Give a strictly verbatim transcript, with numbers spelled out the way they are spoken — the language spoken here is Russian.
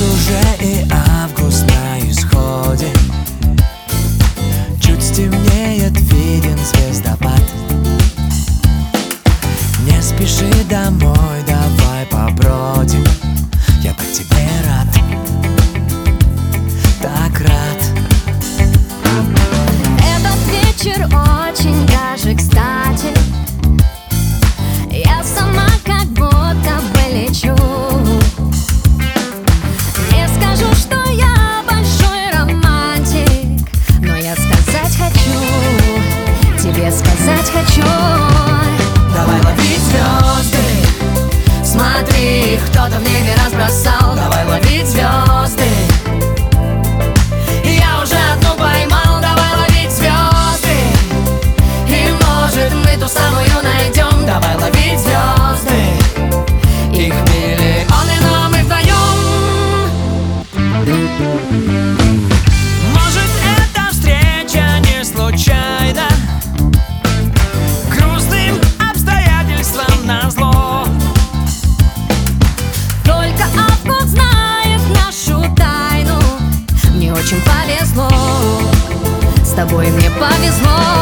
уже и август на исходе. Чуть стемнеет, виден звездопад. Не спеши домой, давай побродим. Я по тебе рад, так рад. Этот вечер очень даже кстати. Я сама как будто бы лечу. Не скажу, что я большой романтик, но я сказать хочу, тебе сказать хочу. Давай ловить звезды, Смотри, кто-то в небе разбросал. давай ловить звезды. Я уже одну поймал. Давай ловить звезды, и может мы ту самую найдем. Давай ловить звезды, их миллионы, но мы вдвоем. Может, эта встреча не случайна, грустным обстоятельствам назло. Только август знает нашу тайну. Мне очень повезло, с тобой мне повезло.